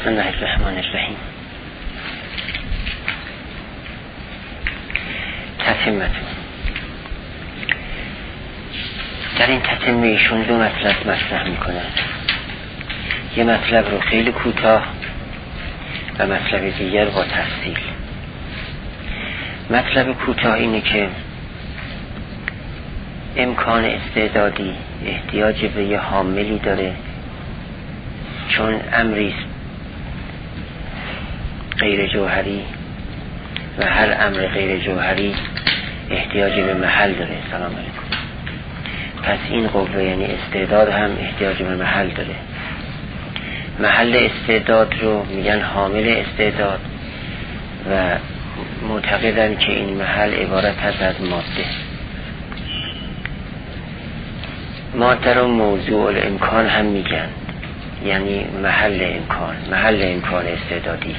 بسم الله الرحمن الرحیم. تتمه. در این تتمه ایشون دو مطلب مطرح میکنن. یه مطلب رو خیلی کوتاه و مطلب دیگر با تفصیل. مطلب کوتاه اینه که امکان استعدادی احتیاج به یه حاملی داره، چون امری غیر جوهری و هر امر غیر جوهری احتیاج به محل داره. سلام علیکم. پس این قوه یعنی استعداد هم احتیاج به محل داره. محل استعداد رو میگن حامل استعداد و معتقدن که این محل عبارت هست از ماده. ماده رو موضوع الامکان هم میگن، یعنی محل امکان استعدادی.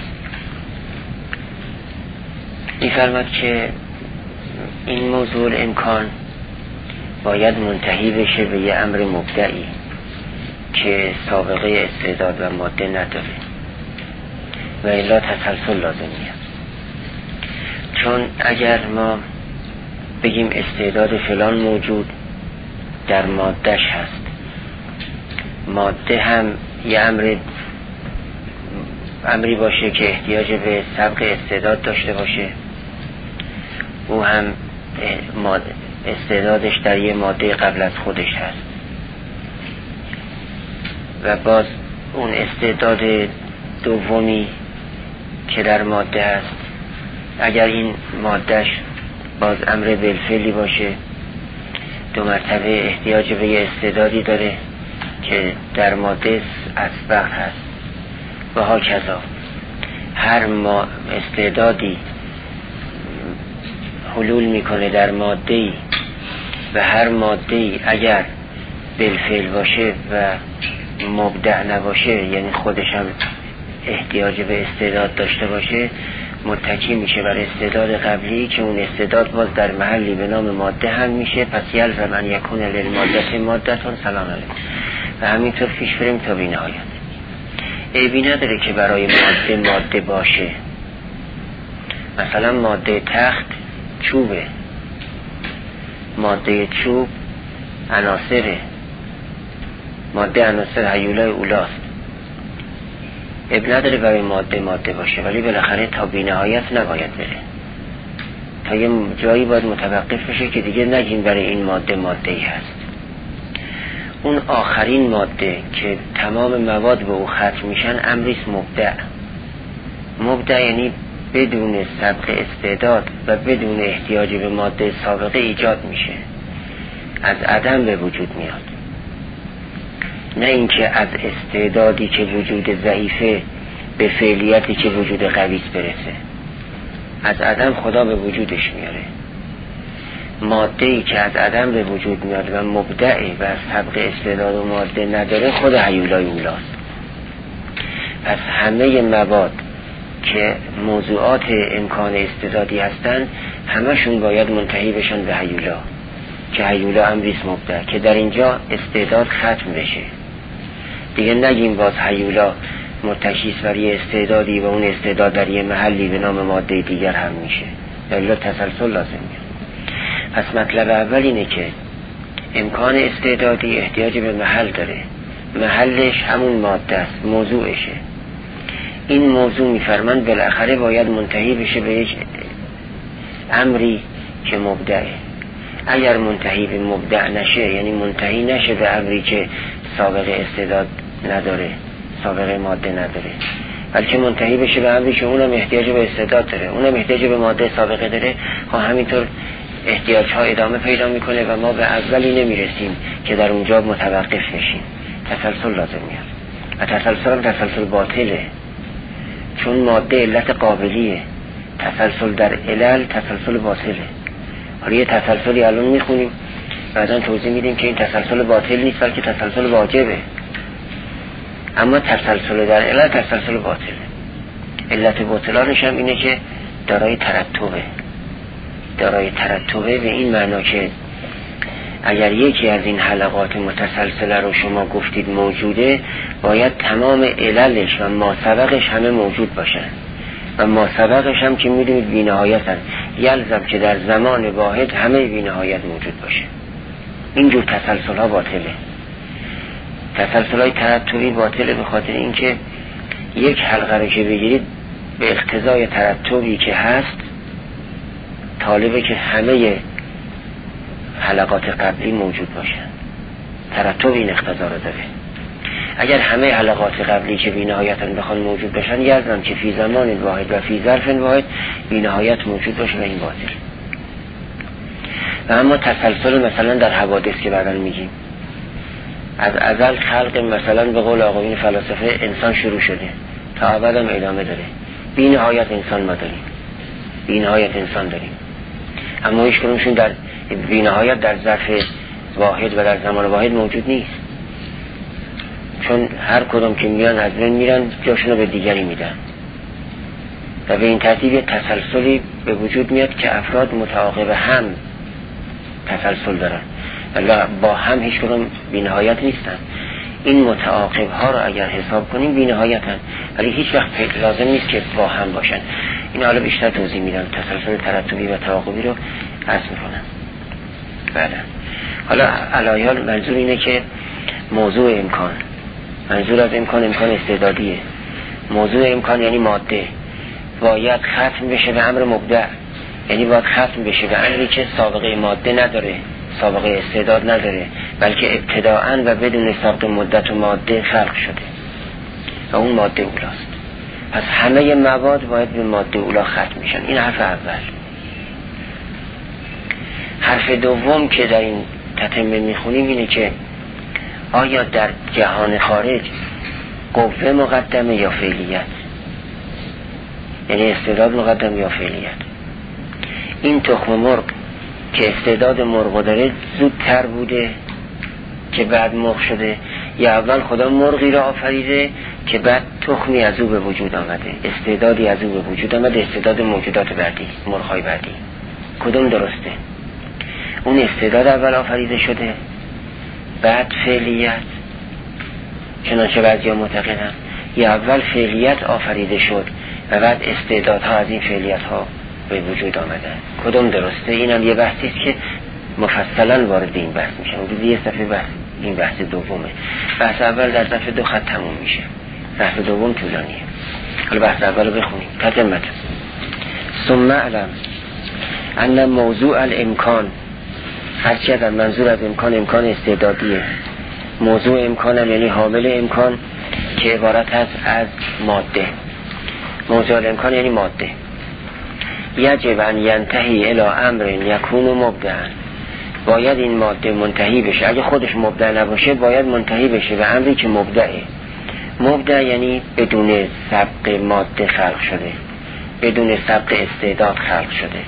می‌فرماد که این موضوع الامکان باید منتهی بشه به یه امر مبدعی که سابقه استعداد و ماده نداره و الا تسلسل لازمیه. چون اگر ما بگیم استعداد فلان موجود در مادهش هست، ماده هم یه امری باشه که احتیاج به سبق استعداد داشته باشه، او هم استعدادش در یه ماده قبل از خودش هست و باز اون استعداد دومی که در ماده هست، اگر این مادهش باز امر بالفعلی باشه، دو مرتبه احتیاج به یه استعدادی داره که در ماده اسبق هست و هاکذا. هر استعدادی حلول میکنه در ماده‌ای و هر ماده‌ای اگر بالفعل باشه و مبدع نباشه، یعنی خودش هم احتیاج به استعداد داشته باشه، متکی میشه بر استعداد قبلی که اون استعداد باز در محلی به نام ماده هم میشه. پس یلزم ان یکون للماده مادتون. سلام علیکم. و همینطور پیش بریم تا بی‌نهایت. عیبی نداره که برای ماده باشه. مثلا ماده تخت چوبه، ماده چوب عناصره، ماده عناصر هیولای اولاست. عیب نداره برای ماده باشه، ولی بالاخره تا بی‌نهایت نباید بره. تا یه جایی باید متوقف بشه که دیگه نگیم برای این ماده‌ای هست. اون آخرین ماده که تمام مواد به او ختم میشن امریست مبدع یعنی بدون سبق استعداد و بدون احتیاج به ماده سابقه ایجاد میشه، از عدم به وجود میاد. نه اینکه از استعدادی که وجود ضعیفه به فعلیتی که وجود قویست برسه، از عدم خدا به وجودش میاره. ماده‌ای که از عدم به وجود میاد و مبدعه و سبق استعداد و ماده نداره، خود هیولای اولاست. پس همه مواد که موضوعات امکان استعدادی هستن همشون باید منتهی بشن به هیولا، که هیولا امریست مبدع، که در اینجا استعداد ختم بشه. دیگه نگیم باز هیولا متکیست بر یه استعدادی و اون استعداد در یه محلی به نام ماده دیگر هم میشه، الا تسلسل لازمیه. پس مطلب اول اینه که امکان استعدادی احتیاج به محل داره، محلش همون ماده است، موضوعشه. این موضوع میفرمند بالاخره باید منتهی بشه به یک امری که مبدعه. اگر منتهی به مبدع نشه، یعنی منتهی نشه به امری که سابقه استعداد نداره، سابقه ماده نداره، بلکه منتهی بشه به امری که اونم احتیاج به استعداد داره، اونم احتیاج به ماده سابقه داره، همینطور احتیاج ها ادامه پیدا میکنه و ما به اولی نمیرسیم که در اونجا متوقف بشیم. تسلسل لازم میاد و تسلسل هم تسلسل باطله، چون ماده علت قابلیه. تسلسل در علل تسلسل باطله. حالا یه تسلسلی الان میخونیم، بعدا توضیح میدیم که این تسلسل باطل نیست، بلکه تسلسل واجبه. اما تسلسل در علل تسلسل باطله. علت باطلانش هم اینه که دارای ترتبه به این معنا که اگر یکی از این حلقات متسلسله رو شما گفتید موجوده، باید تمام عللش و ماسبقش همه موجود باشن و ماسبقش هم که میدونید بی‌نهایت هست. یلزم که در زمان واحد همه بی‌نهایت موجود باشه. اینجور تسلسل ها باطله. تسلسل های ترتبی باطله به خاطر اینکه یک حلقه رو که بگیرید به اقتضای ترتبی که هست طالبه که همه حلقات قبلی موجود باشن. ترتب این اقتضا رو داره. اگر همه حلقات قبلی که بی‌نهایتاً بخوان موجود باشن، یلزم که فی زمان واحد و فی ظرف واحد بی‌نهایت موجود باشه و این باطل. و اما تسلسل مثلا در حوادث که بعداً میگیم، از ازل خلق مثلا به قول آقایون فلاسفه انسان شروع شده تا ابد هم ادامه داره. بی‌نهایت انسان ما داریم، بی‌نهایت انسان داریم، اما هیچ کدومشون در بی‌نهایت در ظرف واحد و در زمان واحد موجود نیست، چون هر کدوم که میان از بین میرن جاشون رو به دیگری میدن و به این ترتیب تسلسلی به وجود میاد که افراد متعاقب هم تسلسل دارن ولی با هم هیچ کدوم بی‌نهایت نیستن. این متعاقب ها رو اگر حساب کنیم بی‌نهایتن، ولی هیچ وقت لازم نیست که با هم باشن. این حالا بیشتر توضیح میدم، تسلسل ترتبی و تعاقبی رو عرض میکنم. بله. حالا علایال منظور اینه که موضوع امکان، منظور از امکان استعدادیه. موضوع امکان یعنی ماده باید ختم بشه به امر مبدع، یعنی باید ختم بشه به امری که سابقه ماده نداره، سابقه استعداد نداره، بلکه ابتداءً و بدون سابق مدت و ماده خلق شده و اون ماده اولاست. پس همه مواد باید به ماده اولا ختم میشن. این حرف اول. حرف دوم که در این تتمه میخونیم اینه که آیا در جهان خارج قوه مقدمه یا فعلیت، یعنی استعداد مقدم یا فعلیت؟ این تخم مرغ که استعداد مرغ داره زودتر بوده که بعد مرغ شده، یا اول خدا مرغی را آفریده که بعد تخمی از او به وجود آمده، استعدادی از او به وجود آمده، استعداد موجودات بعدی، مرغ‌های بعدی؟ کدوم درسته؟ اون استعداد اول آفریده شده بعد فعلیت، چنانچه بعضی ها معتقدن، یا اول فعلیت آفریده شد و بعد استعدادها از این فعلیت ها به وجود آمدن؟ کدوم درسته؟ اینم یه بحثی است که مفصلا وارد این بحث میشه. اون یه صفحه بحث، این بحث دومه. بحث اول در صفحه 2 خط تموم میشه، بحث دوم طولانیه. حالا بحث اول رو بخونیم. تتمه. ثم علم ان موضوع الامکان، هرچی از منظور از امکان استعدادیه. موضوع امکان هم یعنی حامل امکان که عبارت هست از ماده. موضوع الامکان یعنی ماده. یجب ان ینتهی الی امر یکون مبدعا، باید این ماده منتهی بشه. اگه خودش مبدع نباشه باید منتهی بشه به امری که مبدعه. مبدع یعنی بدون سبق ماده خلق شده، بدون سبق استعداد خلق شده،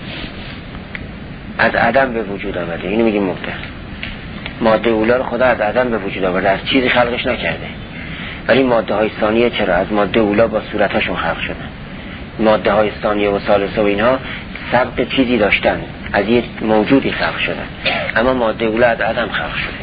از عدم به وجود آمده. اینو میگیم مبدع. ماده اولا رو خدا از عدم به وجود آورده، از چیزی خلقش نکرده، ولی ماده های ثانیه چرا؟ از ماده اولا با صورتاشون خلق شدن. ماده های ثانیه و ثالثه و اینها سبق چیزی داشتن، از یک موجودی خلق شدن، اما ماده اولا از عدم خلق شده.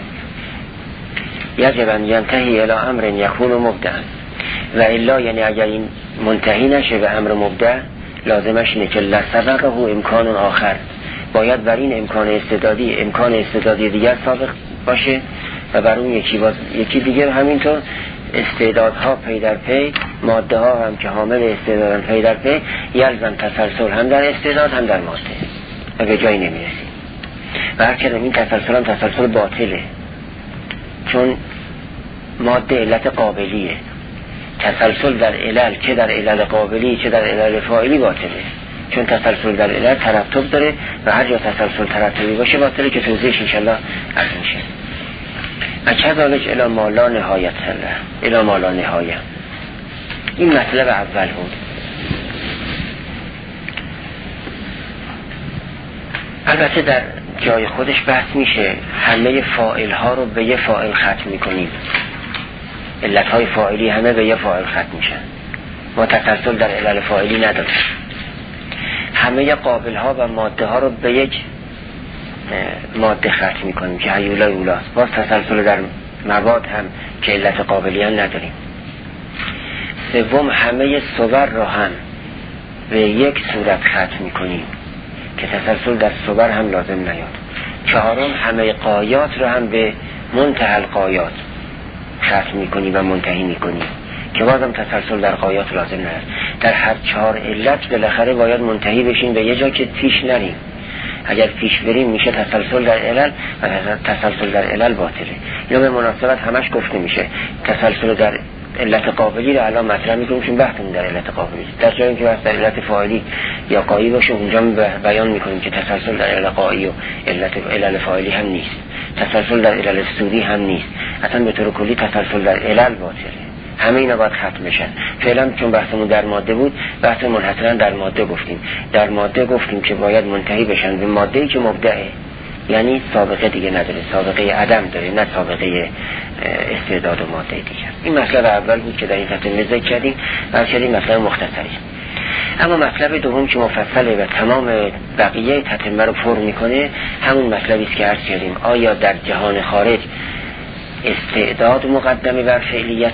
یجب ان ینتهی الی امر یکون مبدعا و الا، یعنی اگر این منتهی نشه به امر مبدع، لازمش اینه که لسبقه امکان آخر، باید بر این امکان استعدادی دیگر سابق باشه و بر اون یکی دیگر همینطور استعدادها پی در پی، ماده ها هم که حامل استعدادن پی در پی، یلزم تسلسل هم در استعداد هم در ماده و به جایی نمیرسیم. و هر کدام این تسلسل هم تسلسل باطله، چون ماده علت قابلیه. تسلسل در علل، چه در علل قابلی چه در علل فاعلی، باطله، چون تسلسل در علل ترتب داره و هر جا تسلسل ترتبی باشه باطله که توضیحش انشالله عرض میشه. و کذالک الی ما لا نهایت له، الی ما لا نهایه. این مطلب اول بود. البته در جای خودش بحث میشه همه فاعل ها رو به یه فاعل ختم میکنیم، علت های فاعلی همه به یه فاعل ختم میشن، ما تسلسل در علل فاعلی نداریم. همه قابل ها و ماده ها رو به یک ماده ختم میکنیم که هیولای اولاست، باز تسلسل در مواد هم که علت قابلیت نداریم. سوم همه صور را هم به یک صورت ختم میکنیم که تسلسل در صور هم لازم نیاد. چهارم همه غایات را هم به منتهی الغایات ختم میکنیم و منتهی میکنیم که بازم تسلسل در غایات لازم نیاد. در هر چهار علت بالاخره باید منتهی بشیم به یه جا که پیش نریم. اگر پیش بریم میشه تسلسل در علل و تسلسل در علل باطله. اینو به مناسبت همش گفته میشه. تسلسل در علت قابلی رو الان مطرح میکنیم چون بحثمون در علت قابلی، در جایی که بحث در علت فاعلی یا قایی باشه اونجا بیان میکنیم که تسلسل در علت قایی و علل فاعلی هم نیست، تسلسل در علل سودی هم نیست، اصلا به طور کلی تسلسل در علل باطله. همه اینا باید ختم بشن. فعلا چون بحثمون در ماده بود، بحث منحصرا در ماده گفتیم. در ماده گفتیم که باید منتهی بشن به ماده‌ای که مبدعه، یعنی سابقه دیگه نداره، سابقه عدم داره، نه سابقه استعداد و ماده دیگه. این مطلب اول بود که در این تتمه ذکر کردیم و شدیم مطلب مختصری. اما مطلب دوم که مفصله و تمام بقیه تتمه رو پر میکنه همون مطلبی است که عرض کردیم. آیا در جهان خارج استعداد مقدمه بر فعلیت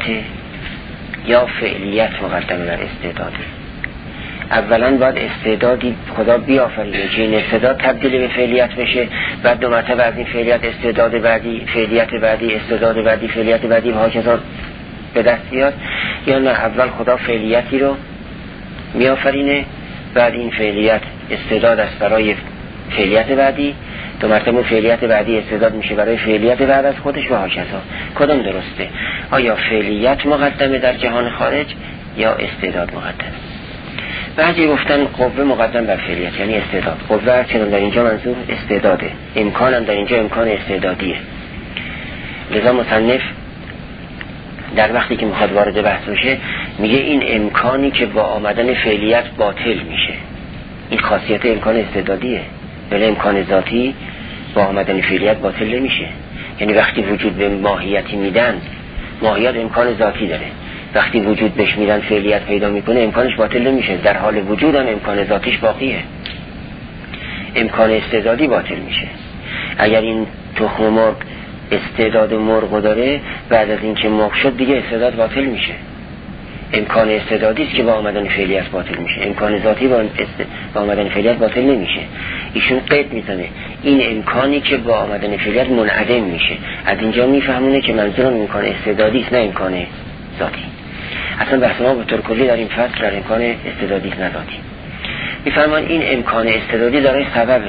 یا فعلیت مقدمه بر استعداده؟ اولا باید استعدادی خدا بیافریده که این استعداد تبدیل به فعلیت بشه، بعد دو مرتبه از این فعلیت استعداد بعدی، فعلیت بعدی، استعداد بعدی، فعلیت بعدی و هاکذا به دست بیاد، یا نه اول خدا فعلیتی رو میآفرینه، بعد این فعلیت استعداد است برای فعلیت بعدی، دو مرتبه فعلیت بعدی استعداد میشه برای فعلیت بعد از خودش و هاکذا. کدام درسته؟ آیا فعلیت مقدمه در جهان خارج یا استعداد مقدمه؟ بعضی گفتن قوه مقدم بر فعلیت یعنی استعداد. قوه چون در اینجا منظور استعداده، امکان هم در اینجا امکان استعدادیه. لذا مصنف در وقتی که میخواد وارد بحث بشه میگه این امکانی که با آمدن فعلیت باطل میشه، این خاصیت امکان استعدادیه، ولی امکان ذاتی با آمدن فعلیت باطل نمیشه. یعنی وقتی وجود به ماهیتی میدن، ماهیت امکان ذاتی داره، وقتی وجود بهش میدن فعلیت پیدا میکنه امکانش باطل نمیشه، در حال وجود هم امکان ذاتیش باقیه، امکان استعدادی باطل میشه. اگر این تخم مرغ استعداد مرغ داره، بعد از اینکه مرغ شد دیگه استعداد باطل میشه. امکان استعدادی است که با آمدن فعلیت باطل میشه، امکان ذاتی با آمدن فعلیت باطل نمیشه. ایشون قید میزنه این امکانی که با آمدن فعلیت منعدم میشه. از اینجا میفهمونه که منظورم امکان استعدادی است نه امکان ذاتی. اصلا بحث ما به طور کلی در این فصل در امکان استعدادی است نه ذاتی. میفرمان این امکان استعدادی داره سببه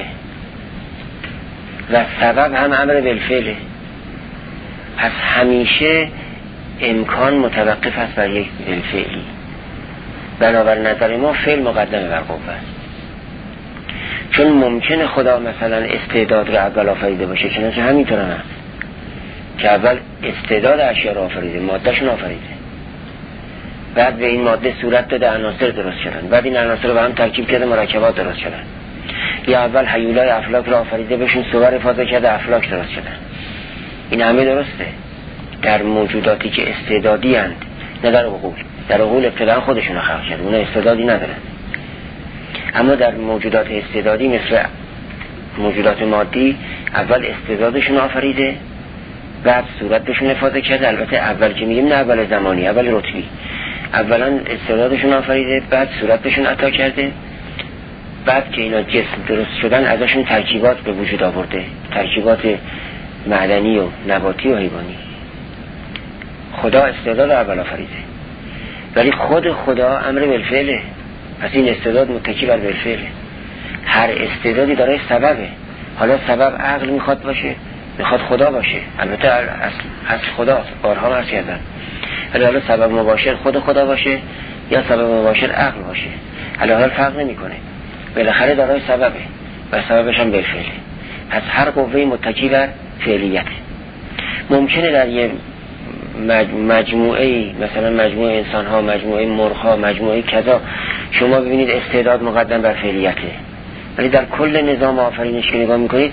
و سبب هم امر بالفعله. پس همیشه امکان متوقف است بر یک بالفعلی. بنابر نظر ما فعل مقدمه بر قوه است. چون ممکنه خدا مثلا استعداد رو اول آفریده باشه، چنانچه همینطور هم هست که اول استعداد اشیا رو آفریده، مادهشون آفریده، بعد به این ماده صورت داده، عناصر درست شدن، بعد این عناصر رو به هم ترکیب کرده، مرکبات درست شدن. یا اول هیولای افلاک رو آفریده، بهشون صور افاضه کرده، افلاک درست شدن. این همه درسته در موجوداتی که استعدادی اند، نه در عقول. در عقول ابتدا خودشون رو خلق کرده، اونا استعدادی ندارن. اما در موجودات استعدادی مثل موجودات مادی اول استعدادشون آفریده، بعد صورت بهشون افاضه کرده. البته اول که میگیم نه اول زمانی، اول رتبی. اولا استعدادشون آفریده، بعد صورت بهشون عطا کرده، بعد که اینا جسم درست شدن ازشون ترکیبات به وجود آورده، ترکیبات معدنی و نباتی و حیوانی. خدا استعداد اول آفریده، ولی خود خدا امر بالفعله. پس این استعداد متکی بر بالفعله. هر استعدادی داره سببه. حالا سبب عقل میخواد باشه، میخواد خدا باشه، البته اصل خدا بارها عرض کردن، ولی حالا سبب مباشر خود خدا باشه یا سبب مباشر عقل باشه، حالا فرق نمیکنه، بالاخره داره سببه و سببش هم بالفعله. پس هر قوه متکی بر فعلیت. ممکنه در یه مجموعه، مثلا مجموعه انسان ها، مجموعه مرغ ها، مجموعه کذا، شما ببینید استعداد مقدم بر فعلیته، ولی در کل نظام آفرینش که نگاه میکنید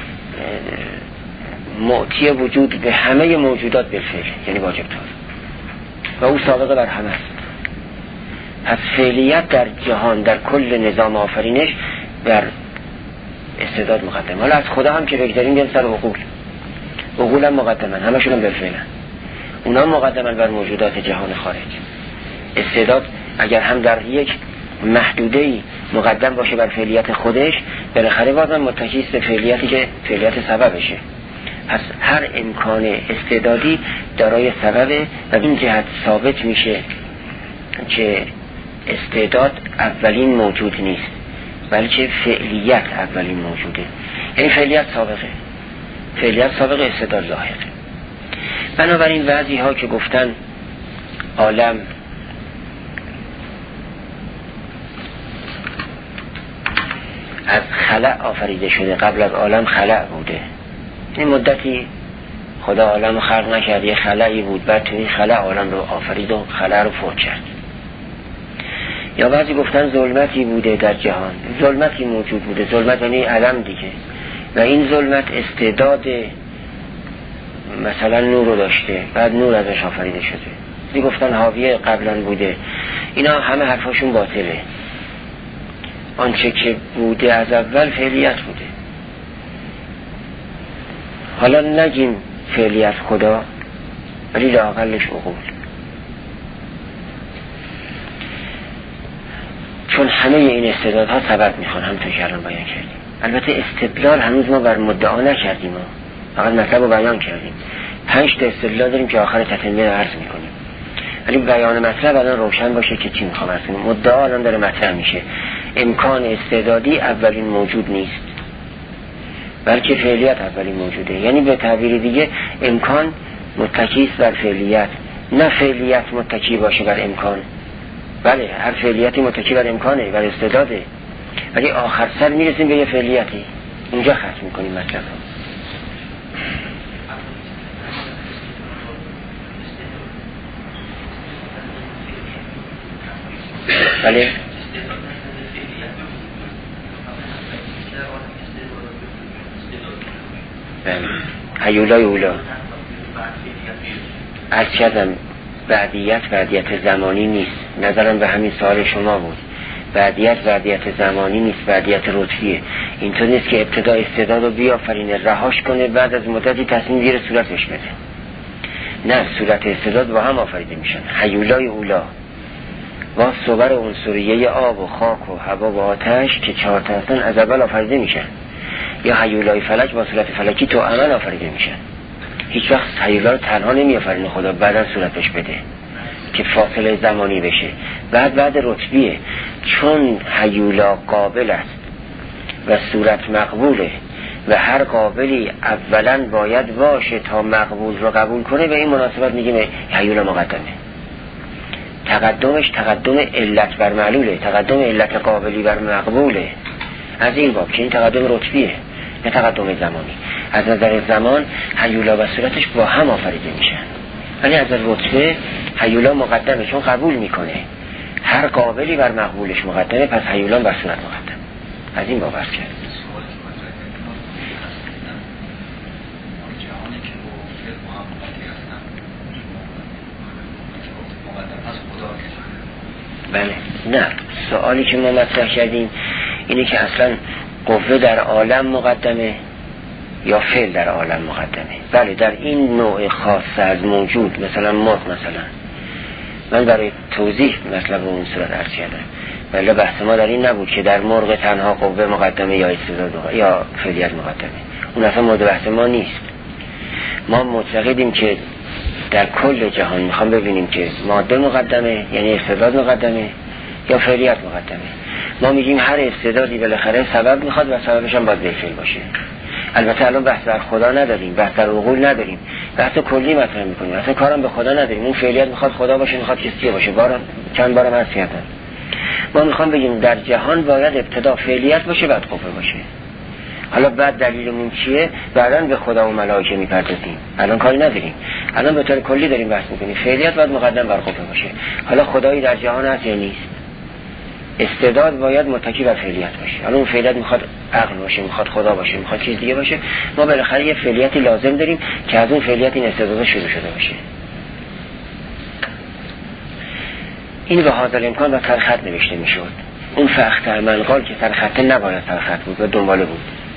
معطی وجود به همه موجودات بالفعل، یعنی واجب طور، و او سابقه بر همه است. پس فعلیت در جهان در کل نظام آفرینش بر استعداد مقدم. حالا از خدا هم که بگذاریم بیان سر عقول هم مقدمن، همشون هم بالفعلن، اونا مقدمن بر موجودات جهان خارج. استعداد اگر هم در یک محدوده‌ای مقدم باشه بر فعلیت خودش، بالاخره بازم متکی است به فعلیتی که فعلیت سببشه. پس هر امکان استعدادی دارای سببه و این جهت ثابت میشه که استعداد اولین موجود نیست، بلکه فعلیت اولین موجوده. یعنی فعلیت سابقه استعداد لاحقه. بنابراین بعضی ها که گفتن عالم از خلأ آفریده شده، قبل از عالم خلأ بوده، این مدتی خدا عالم رو خلق نکرد، یه خلأی بود، بعد توی خلأ عالم رو آفرید و خلأ رو فوت کرد. یا بعضی گفتن ظلمتی بوده در جهان، ظلمتی موجود بوده، ظلمت یعنی عدم دیگه، و این ظلمت استعداد مثلا نور رو داشته، بعد نور ازش آفریده شده. بعضی گفتن حاویه قبلا بوده. اینا همه حرفاشون باطله. آنچه که بوده از اول فعلیت بوده. حالا نگیم فعلیت خدا، ولی لااقلش عقول، چون همه این استعدادها سبب میخوان، همونطور که الان بیان کردیم. البته استدلال هنوز ما بر مدعا نکردیم، فقط مطلب رو بیان کردیم. 5 تا استدلال داریم که آخر تتمه عرض میکنیم، ولی بیان مطلب الان روشن باشه که چی میخوام عرض کنیم. مدعا الان داره مطرح میشه، امکان استعدادی اولین موجود نیست، بلکه فعلیت اولین موجوده. یعنی به تعبیر دیگه امکان متکی است بر فعلیت، نه فعلیت متکی باشه بر امکان. بله، هر فعلیتی متکی بر امکانه، بر استعداده، ولی آخر سر میرسیم به یه فعلیتی، اونجا ختم میکنیم مطلب رو. بله، هیولای اولا از کردم بعدیت زمانی نیست. نظرم به همین سوال شما بود. بعدیت زمانی نیست، بعدیت رتبیه. اینطور نیست که ابتدا استعداد رو بیافرینه، رهاش کنه، بعد از مدتی تصمیم گیره صورتش بده. نه، صورت استعداد با هم آفریده میشن. هیولای اولا با صور عنصریه آب و خاک و هوا و آتش که 4 تا هستن از اول آفریده میشن. یا هیولای فلک با صورت فلکی تو عمل آفریده میشن. هیچ وقت هیولا رو تنها نمیآفرینه خدا، بعدا صورتش بده که فاصله زمانی بشه. بعد رتبیه، چون هیولا قابل است و صورت مقبوله و هر قابلی اولا باید باشه تا مقبول رو قبول کنه، به این مناسبت میگیم هیولا مقدمه. تقدمش تقدم علت بر معلوله، تقدم علت قابلی بر مقبوله. از این باب که این تقدم رتبیه، نه تقدم زمانی. از نظر زمان هیولا و صورتش با هم آفریده میشن، ولی از نظر رتبه هیولا مقدمه، چون قبول میکنه. هر قابلی بر مقبولش مقدمه، پس هیولا بر صورت مقدم. از این باب عرض کرد. بله، نه، سوالی که ما مطرح کردیم اینه که اصلا قوه در عالم مقدمه یا فعل در عالم مقدمه. بله، در این نوع خاص از موجود، مثلا مرغ، مثلا من برای توضیح مطلب رو اون صورت عرض کردم، ولی بحث ما در این نبود که در مرغ تنها قوه مقدمه یا استعداد یا فعلیت مقدمه. اون اصلا مورد بحث ما نیست. ما معتقدیم که در کل جهان میخوام ببینیم که ماده مقدمه یعنی استعداد مقدمه یا فعلیت مقدمه. ما میگیم هر استعدادی بالاخره سبب میخواد و سببش هم باید بالفعل باشه. البته الان بحث در خدا نداریم، بحث در عقول نداریم، بحث کلی مطرح میکنیم. اصلا کارم به خدا نداریم. اون فعلیت میخواد خدا باشه، میخواد کسی باشه. چند بارم عرض کردم. ما میخوام بگیم در جهان باید ابتدا فعلیت باشه، بعد قوه باشه. حالا بعد دلیلمون چیه؟ بعداً به خدا و ملائکه میپردازیم. الان کاری نداریم. الان به طور کلی داریم بحث میکنیم. فعلیت باید مقدم بر قوه باشه. حالا خدایی در جهان هست یا نیست؟ استعداد باید متکی بر فعلیت باشه. حالا اون فعلیت میخواد عقل باشه، میخواد خدا باشه، میخواد چیز دیگه باشه. ما بالاخره یه فعلیتی لازم داریم که از اون فعلیت این استعداد شروع شده باشه. این به حاضر امکان و سر خط نوشته میشد. اون فخت من قال که سر خط نباید سر خط بود و دنباله بود.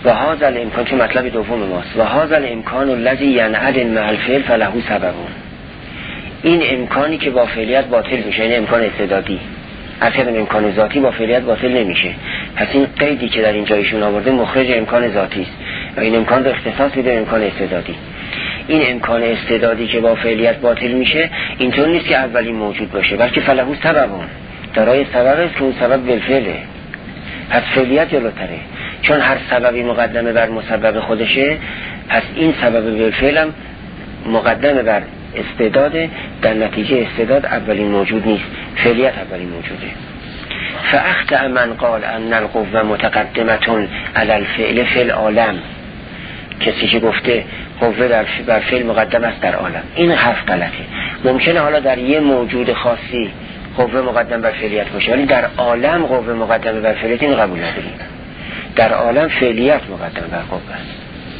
و هذا الامکان، چون مطلب دوم ماست، و هذا الامکان الذی ینعدم مع الفعل فله سببون. این امکانی که با فعلیت باطل میشه، این امکان استعدادی، اصلا امکان ذاتی با فعلیت باطل نمیشه. پس این قیدی که در اینجا ایشون آورده مخرج امکان ذاتی است و این امکان رو اختصاص میده امکان استعدادی. این امکان استعدادی که با فعلیت باطل میشه اینطور نیست که اولی موجود باشه، بلکه فله سببون، دارای سبب است که اون سبب بالفعله. پس فعلیت جلوتره، چون هر سببی مقدمه بر مسبب خودشه، پس این سبب بالفعل هم مقدمه بر استعداده، در نتیجه استعداد اولین موجود نیست، فعلیت اولین موجوده. فاخطأ من قال ان القوة متقدمة علی الفعل فی العالم، کسی که گفته قوه بر فعل مقدم است در عالم، این حرف غلطه. ممکنه حالا در یه موجود خاصی قوه مقدم بر فعلیت باشه، ولی در عالم قوه مقدم بر فعلیت این قبول نداریم. در عالم فعلیت مقدم بر قوه است.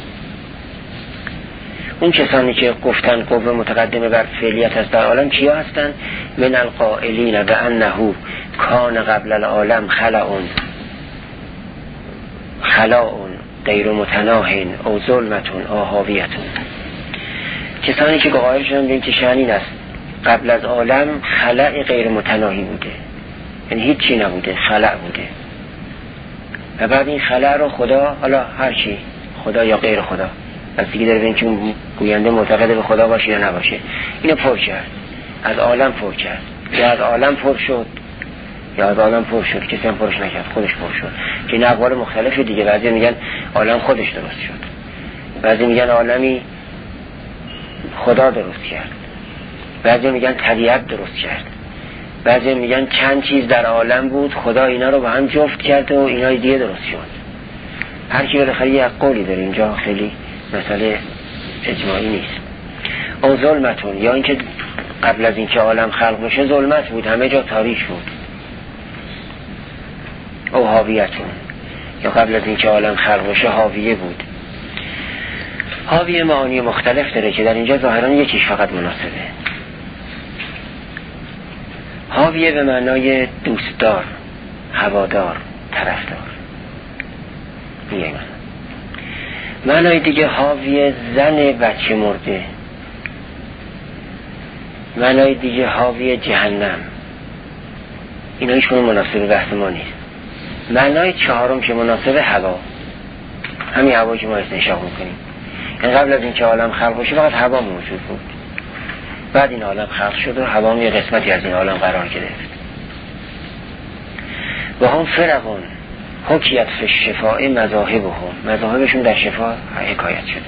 اون کسانی که گفتن قوه متقدمه بر فعلیت است در عالم کیا هستن؟ من القائلین و انه کان قبل العالم خلاء غیر متناهن او ظلمتون او حاویتون. کسانی که قائل شدن به این که شأن است قبل از عالم خلاء غیر متناهی بوده، یعنی هیچی نبوده، خلاء بوده، و بعد این خلاء رو خدا، حالا هر چی، خدا یا غیر خدا، از دیگه داره ببین که اون گوینده معتقد به خدا باشه یا نباشه، اینو پر کرد، از عالم پر کرد، یا از عالم پر شد یا از عالم پر شد، کسی هم پرش نکرد، خودش پر شد. که این اقوال مختلفه دیگه، بعضی میگن عالم خودش درست شد، بعضی میگن عالمی خدا درست کرد، بعضی میگن طبیعت درست کرد، بعضی میگن چند چیز در عالم بود خدا اینا رو با هم جفت کرد و اینا دیگه درست شد. هر کی بالاخره یک قولی داره، اینجا خیلی مسئله اجماعی نیست. او ظلمتون، یا اینکه قبل از اینکه عالم خلق بشه ظلمت بود، همه جا تاریک بود. او حاویتون، یا قبل از اینکه عالم خلق بشه حاویه بود. حاویه معانی مختلف داره که در اینجا ظاهرا یکیش فقط مناسبه. حاویه به معنای دوستدار، هوادار، طرفدار. میگه معنای دیگه حاویه زن بچه مرده، معنای دیگه حاویه جهنم. اینا هیچکدوم مناسب بحث ما نیست. معنای چهارم که مناسب هوا، همین هوا که ما استنشاق میکنیم. این قبل از اینکه عالم خلق بشه فقط هوا موجود بود، بعد این عالم خلق شد و هوا یه قسمتی از این عالم قرار گرفت. و هم فرقون حکیت فی الشفاء مذاهبشون در شفا حکایت شده.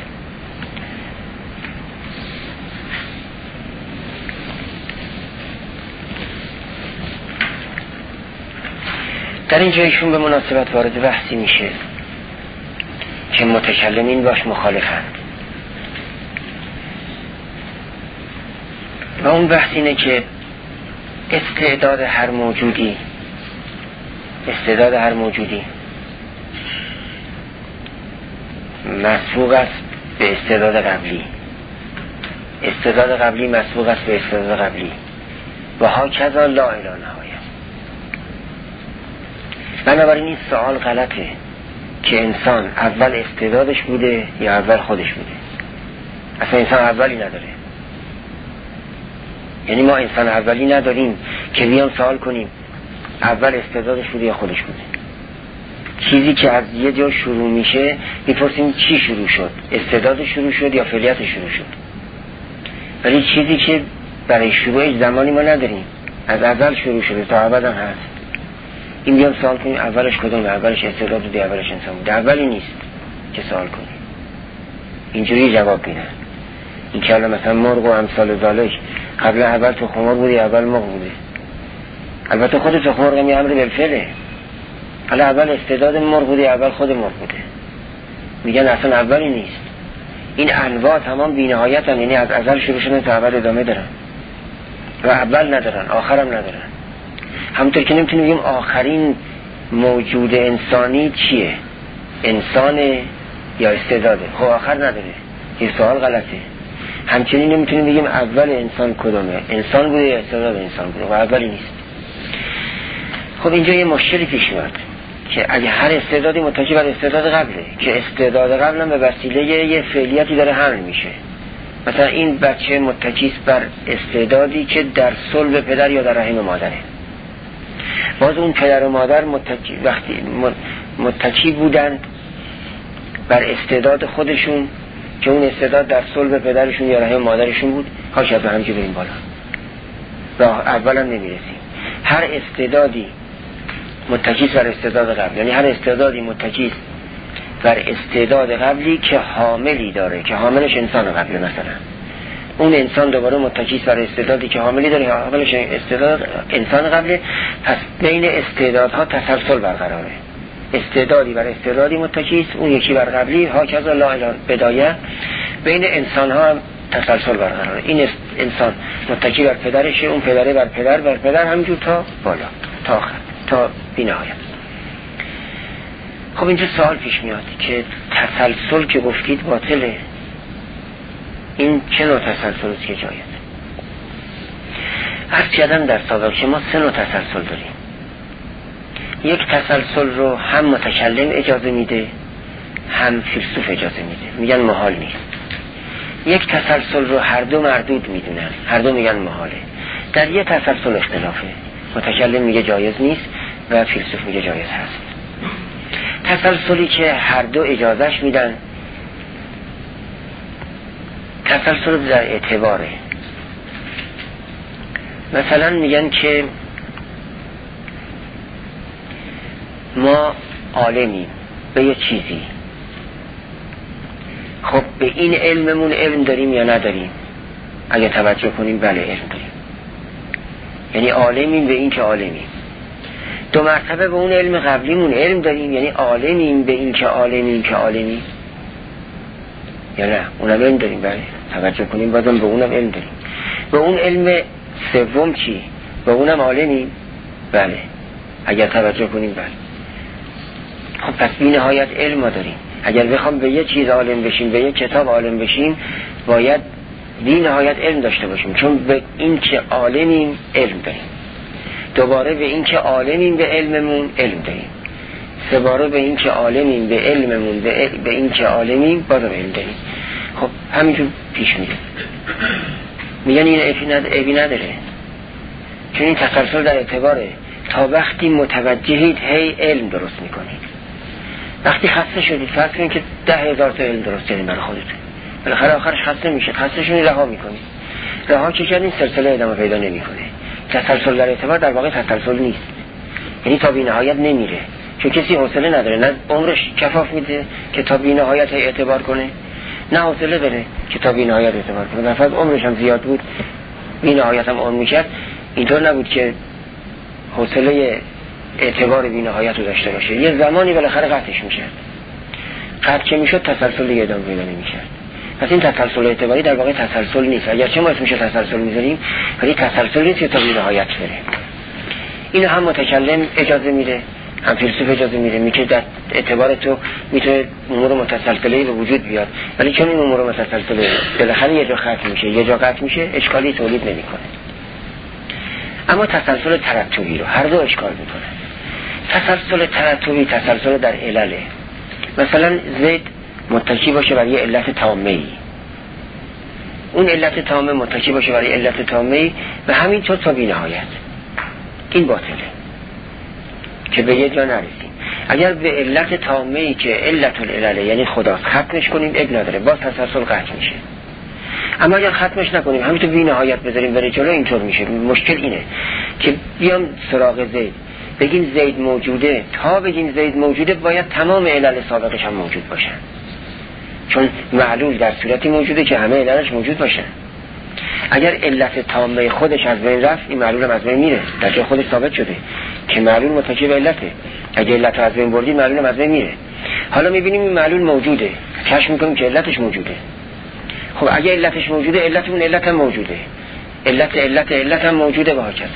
در اینجا ایشون به مناسبت وارد بحثی میشه که متکلمین باش مخالفند، و اون بحث اینه که استعداد هر موجودی مسبوق است به استعداد قبلی، استعداد قبلی مسبوق است به استعداد قبلی، و هاکذا لا الی نهایه. بنابراین این سوال غلطه که انسان اول استعدادش بوده یا اول خودش بوده. اصلا انسان اولی نداره. یعنی ما انسان اولی نداریم که بیام سوال کنیم اول استعدادش بوده یا خودش بوده. چیزی که از یه جا شروع میشه میپرسیم چی شروع شد، استعدادش شروع شد یا فعلیتش شروع شد. ولی چیزی که برای شروعش زمانی ما نداریم، از اول شروع شده تا ابد هم هست، این بیام سوال کنیم اولش کدومه، اولش استعداد بوده، اولش انسان بوده. اولی نیست که سوال کنیم، اینجوری جواب میدن. این که حالا مثلا مرغ و امثال ذالک قبل اول تو خمر بودی اول مرغ بوده، البته خود تو خمر می امر بالفعله، حالا اول استعداد مرغ بودی اول خود مرغ بوده. میگن اصلا اولی نیست. این انواع تمام بی‌نهایت هم، یعنی از ازل شروع شدن تا اول ادامه دارن و اول ندارن آخرم ندارن. همونطور که نمیتونیم بگیم آخرین موجود انسانی چیه، انسان یا استعداده، خب آخر نداره، یه سوال غلطه. همچنین نمیتونیم بگیم اول انسان کدومه، انسان بوده یا استعداد انسان بوده، و اولی نیست. خب اینجا یه مشکلی پیش اومد که اگه هر استعدادی متکی بر استعداد قبله، که استعداد قبل هم به وسیله یه فعلیتی داره حمل میشه. مثلا این بچه متکیست بر استعدادی که در صلب پدر یا در رحم مادره. باز اون پدر و مادر وقتی متکی بودند بر استعداد خودشون که اون استعداد در صلب پدرشون یا رحم مادرشون بود، حاشیه به هم که بریم بالا راه اولا نمیرسیم. هر استعدادی متکیست بر استعداد قبل، یعنی هر استعدادی متکیست بر استعداد قبلی که حاملی داره، که حاملش انسان قبلی، مثلا اون انسان دوباره متکیست بر استعدادی که حاملی داره، حاملش استعداد انسان قبله. پس بین استعدادها تسلسل برقراره، استعدادی بر استعدادی متکیست، اون یکی بر قبلی، هاکذا لا اله بدایه. بین انسان ها هم تسلسل برقراره، این انسان متکی بر پدرشه، اون پدره بر پدر، بر پدر، همینجور تا بالا تا آخر تا بی‌نهایت. خب اینجا سوال پیش میاد که تسلسل که گفتید باطله، این چه نوع تسلسل است که جایت؟ عرض کردم در سابق که ما 3 نوع تسلسل داریم. یک تسلسل رو هم متکلم اجازه میده، هم فیلسوف اجازه میده، میگن محال نیست. یک تسلسل رو هر دو مردود میدونن، هر دو میگن محاله. در یه تسلسل اختلافه، متکلم میگه جایز نیست و فیلسوف میگه جایز هست. تسلسلی که هر دو اجازهش میدن تسلسل در اعتباره. مثلا میگن که ما عالمیم به یه چیزی، خب به این علممون علم داریم یا نداریم؟ اگه توجه کنیم بله علم داریم، یعنی عالمیم به این که عالمیم. 2 مرتبه به اون علم قبلیمون علم داریم، یعنی عالمیم به این که عالمیم که عالمیم، یا نه اونم علم داریم؟ بله توجه کنیم بازم به اونم علم داریم. به اون علم سوم چی؟ به اونم عالمیم؟ بله اگر توجه کنیم بله. خب پس بی نهایت علم ما داریم. اگر بخوام به یه چیز عالم بشیم، به یه کتاب عالم بشیم، باید بی نهایت علم داشته باشیم، چون به این که عالمیم علم داریم، دوباره به این که عالمیم به علممون علم داریم، 3 باره به این که عالمیم به علممون به این که عالمیم بازم علم داریم. خب همینجور پیش میره. میگن این عیبی نداره، چون این تسلسل در اعتباره. تا وقتی متوجهید هی علم درست میکنید. وقتی خسته شدید فرض کنید که 10,000 تا علم درست کردید برای خودتون، بالاخره آخرش خسته میشه، خسته شدید رها میکنید. رها که کردین سلسله ادامه پیدا نمیکنه. تسلسل در اعتبار در واقع تسلسل نیست، یعنی تا بی نهایت نمیره، چون کسی حوصله نداره، نه عمرش کفاف میده که تا بی نهایت اعتبار کنه، نه حوصله داره که تا بی نهایت اعتبار کنه. مثلا عمرش هم زیاد بود، بی نهایت هم عمر میکرد، اینطور نبود که حوصله اعتبار بی نهایت رو داشته باشه. یه زمانی بالاخره قطعش میشه، قطع که میشد تسلسل دیگه ادامه پیدا نمیکرد. پس این تسلسل اعتباری در واقع تسلسل نیست، اگرچه ما اسمش تسلسل میذاریم ولی تسلسل نیست که تا بی نهایت بره. اینو هم متکلم اجازه میده، هم فیلسوف اجازه میده، میگه در اعتبار تو میتونه امور متسلسله به وجود بیاد، ولی چون این امور متسلسله بالاخره یه جا ختم میشه، یه جا قطع میشه، اشکالی تولید نمیکنه. اما تسلسل ترتبی رو هر دو اشکال میکنه. تسلسل ترتبی تسلسل در علله. مثلا زید متکی باشه برای یه علت تامه‌ای، اون علت تامه متکی باشه برای علت تامه‌ای و همینطور تا بی نهایت. این باطله که به یه جا نرسیم. اگر به علت تامه‌ای که علت العلله یعنی خدا ختمش کنیم اب نداره، باز تسلسل قطع میشه. اما اگر ختمش نکنیم همینطور بی نهایت بذاریم بره جلو، اینطور میشه. مشکل اینه که بیام سراغ زید بگیم زید موجوده، تا بگیم زید موجوده باید تمام علل سابقش هم موجود باشن، چون معلول در صورتی موجوده که همه عللش موجود باشن. اگر علت تامه خودش از بین رفت این معلول هم از بین میره، در جای خودش ثابت شده که معلول متکی به علته. اگر علت از بین بردید معلول هم از بین میره. حالا میبینیم این معلول موجوده، کشف میکنیم که علتش موجوده. خب اگر علتش موجوده علت اون علت هم موجوده، علت هم موجوده و هاکذا.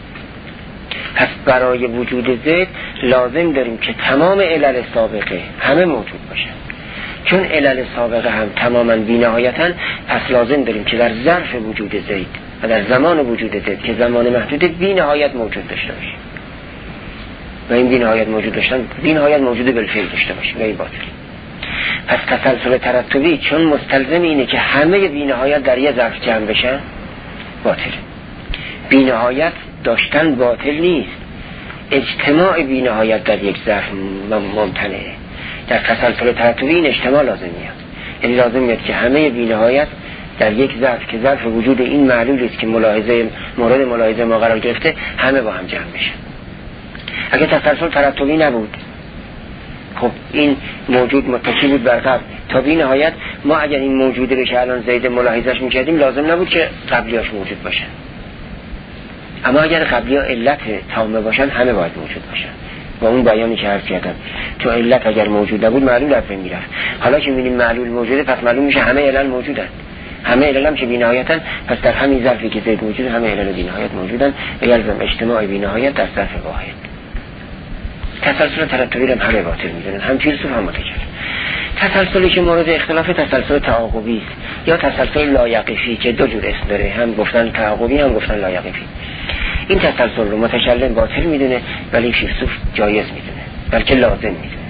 پس برای وجود زید لازم داریم که تمام علل سابقه همه موجود باشن، چون علل سابقه هم تماما بی‌نهایتاً، پس لازم داریم که در ظرف وجود زید و در زمان وجود زید که زمان محدود بی‌نهایت موجود داشته باشیم. و این بی‌نهایت موجود داشتن، بی‌نهایت موجود بالفعل داشته باشه و این باطل. پس تسلسل ترتبی چون مستلزم اینه که همه بی‌نهایت در یه ظرف جمع بشن باطل. بی‌نهایت داشتن باطل نیست، اجتماع بی‌نهایت در یک ظرف ممتنعه. در تسلسل ترتبی این اجتماع لازم میاد، یعنی لازم میاد که همه بی‌نهایت در یک ظرف که ظرف وجود این معلولی است که مورد ملاحظه ما قرار گرفته همه با هم جمع بشن. اگه تسلسل ترتبی نبود، خب این موجود متکی بود بر قبل تا بی نهایت. ما اگر این موجوده بشه الان زید ملاحظش میکردیم لازم نبود که قبلیاش موجود باشن، اما اگر قبلی ها علت تامه باشن همه باید موجود باشن. و اون بیانی که عرض کردم تو علت اگر موجود نبود معلول از بین میرفت. حالا که میبینیم معلول موجوده پس معلوم میشه همه علل موجودن، همه علل هم که بی نهایتن، پس در همین ظرفی که زید موجود همه علل بی نهایت موجودن و یلزم اجتماع بی نهایت در ظرف واحد. تسلسل ترتبی هم همه باطل میدونن، هم فیلسوف هم متکلم. تسلسلی که مورد اختلاف تسلسل تعاقبی است یا تسلسل لایقفی که دو جور اسم داره، هم گفتن تعاقبی هم گفتن لایقفی. این تسلسل رو متکلم باطل میدونه ولی فیلسوف جایز میدونه، بلکه لازم میدونه.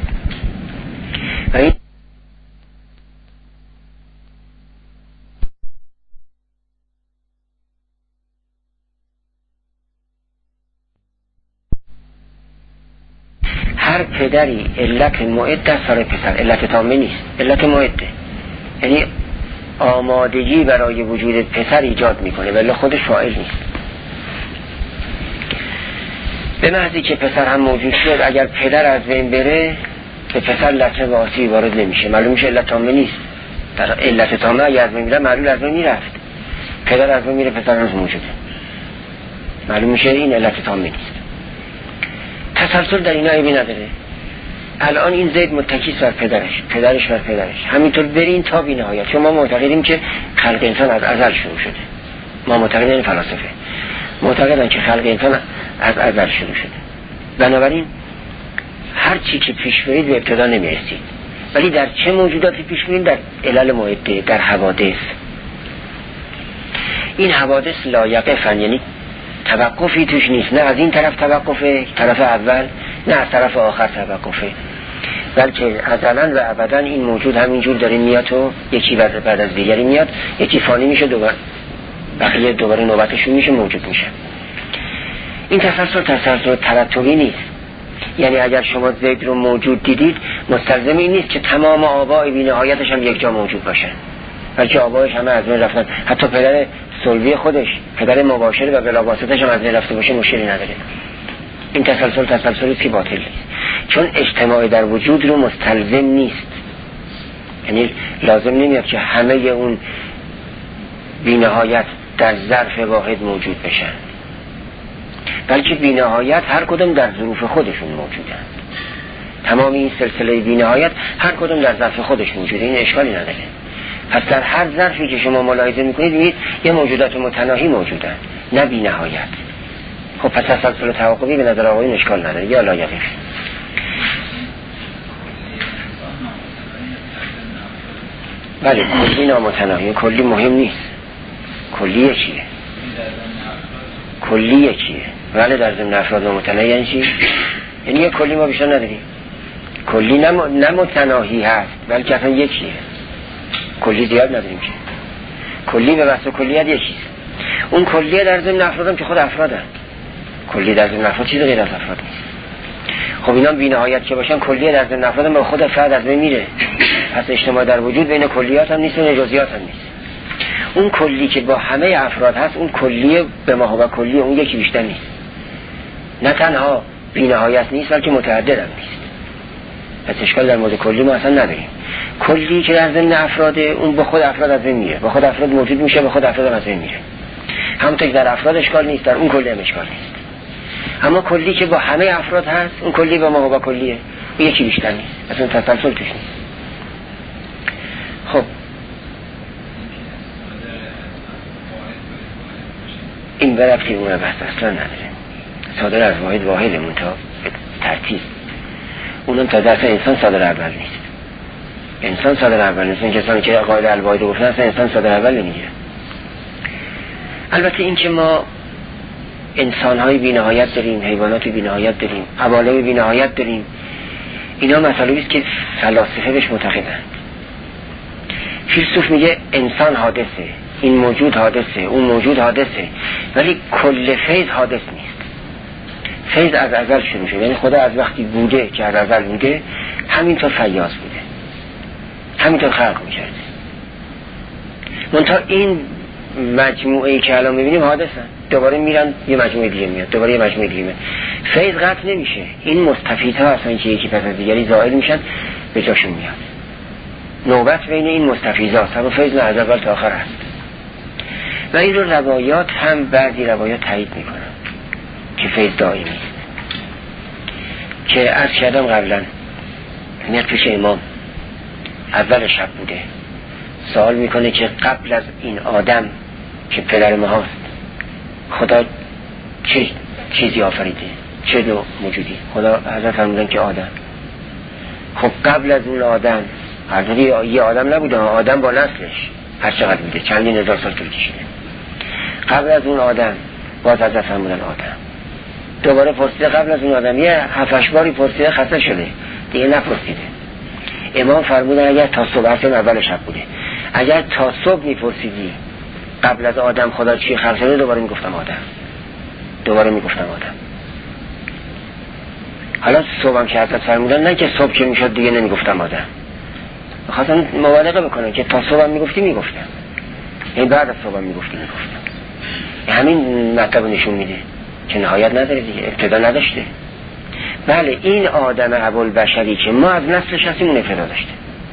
و این هر پدری علت معد در سر پسر، علت تامه نیست، علت معده، یعنی آمادگی برای وجود پسر ایجاد میکنه ولی خودش فاعل نیست. به محضی که پسر هم موجود شد اگر پدر از بین بره به پسر لطمه و آسیبی وارد نمیشه، معلوم میشه علت تامه نیست. در علت تامه اگر از بین میره معلول از بین میرفت، پدر از بین میره پسر هم موجوده، معلوم میشه این علت تامه نیست. تسلسل در این عیبی نداره. الان این زید متکیس بر پدرش بر پدرش، همینطور برین تا بی نهایت. چون ما معتقدیم که خلق انسان از ازل شروع شده، ما معتقدیم فلاسفه معتقدن که خلق انسان از ازل شروع شده، بنابراین هر چی که پیش برید به ابتدا نمیرسید. ولی در چه موجوداتی پیش برید؟ در علل معده، در حوادث. این حوادث لایقفن، یعنی توقفی توش نیست، نه از این طرف توقفه طرف اول، نه از طرف آخر توقفه، بلکه ازلا و ابدا این موجود همینجور داره میاد و یکی بعد از دیگری میاد، یکی فانی میشه دوباره بقیه دوباره نوبتشون میشه موجود میشه. این تسلسل ترتبی نیست. یعنی اگر شما زید رو موجود دیدید مستلزم این نیست که تمام آباء بی نهایتش هم یک جا موجود باشن، بلکه آبایش همه از بین رفتن. حتی پدر صلبی خودش، پدر مباشر و بلا واسطه‌اش هم از بین رفته باشه مشکلی نداره. این تسلسلی که باطل نیست، چون اجتماع در وجود رو مستلزم نیست. یعنی لازم نمیاد که همه اون بی نهایت در ظرف واحد موجود بشن، بلکه بی نهایت هر کدوم در ظروف خودشون موجودن. تمام این سلسله بی نهایت هر کدوم در ظرف خودش موجوده، این اشکالی نداره. پس در هر ظرفی که شما ملاحظه میکنید میبینید یه موجودات متناهی موجودن، نه بی نهایت. خب پس تسلسل تعاقبی به نظر آقایون اشکال نداره یا لایقی. بله کلی نامتناهی، کلی مهم نیست. کلی یکیه، کلی یکیه. ولی در ضمن افراد نامتناهی یعنی چی؟ یعنی یک کلی ما بیشتر نداریم. کلی نه متناهی هست بلکه اصلا یکیه، کلی زیاد نداریم که. کلی به بحث کلیت یکیست. اون کلیه در ضمن افرادم که خود افرادن. کلی در ضمن افراد چیز غیر از افراد نیست. خب اینا بی نهایت که باشن کلیه در ضمن افرادم به خود افراد از بین میره. پس اجتماع در وجود بین کلیات هم نیست و جزئیات هم نیست. اون کلی که با همه افراد هست اون کلیه به ما و کلیه اون یکی بیشتر نیست. نه تنها بی نهایت نیست بلکه متعدد هم نیست. پس اشکال در مورد کلی ما اصلا نداریم. کلی که در ضمن افراد اون به خود افراد از بین میره، به خود افراد موجود میشه، به خود افراد از بین میره. همونطور که در افراد اشکال نیست در اون کلی هم اشکال نیست. اما کلی که با همه افراد هست اون کلی به ما و کلیه اون یکی بیشتر نیست، اصلا تسلسل توش نیست. خب این برفتی اون بحث اصلا نداره، صادر از واحد منتها ترتیب. اونم تا درس انسان صادر اول نیست. انسان صادر اول نیست. این کسانی که قاعده الواحد گفتن اصلا انسان صادر اول نمیگیره. البته این که ما انسان‌های بی‌نهایت داریم، حیوانات بی‌نهایت داریم، عوالم بی‌نهایت داریم. اینا مطالبی است که فلاسفه بهش معتقدن. فیلسوف میگه انسان حادثه، این موجود حادثه، اون موجود حادثه، ولی کل فیض حادث نیست. فیض از ازل شروع شده، یعنی خدا از وقتی بوده که از ازل بوده همینطور فیاض بوده، همینطور خلق میکرده. منتها این مجموعه‌ای که الان میبینیم حادثن، دوباره میرن یه مجموعه دیگه میاد، دوباره یه مجموعه دیگه میاد. فیض قطع نمیشه. این مستفیدها هستن که یکی پس از دیگری زائل میشن، به جاشون میاد. نوبت بین این مستفیضاست، هم فیض از اول تا آخر هست. و این رو روایات هم بعضی روایات تایید میکنن که فیض دائمی است. که عرض کردم قبلا میاد پیش امام، اول شب بوده، سوال میکنه که قبل از این آدم که پدر ما هست خدا چه چیزی آفریده، چه نوع موجودی؟ خدا حضرت فرمودن که آدم. خب قبل از اون آدم حضرت یه آدم نبوده، آدم با نسلش هر چقدر بوده، چندین هزار سال طول کشیده. قبل از اون آدم باز حضرت فرمودن آدم. دوباره پرسیده قبل از اون آدم، یه 7-8 باری پرسیده، خسته شده دیگه نپرسیده. امام فرمودن اگر تا صبح، اصلا اول شب بوده، اگر تا صبح میپرسیدی قبل از آدم خدا چی خلق شده، دوباره میگفتم آدم، دوباره میگفتم آدم. حالا صبحم که حضرت فرمودن، نه که صبح که میشد دیگه نمیگفتم آدم، میخواستم مبالغه بکنم که تا صبحم میگفتم، یعنی بعد از صبحم میگفتم. همین مطلب نشون میده که نهایت نداره دیگه، ابتدا نداشته. بله این آدم ابوالبشری که ما از نسلش هستیم اون ابتدا داشته،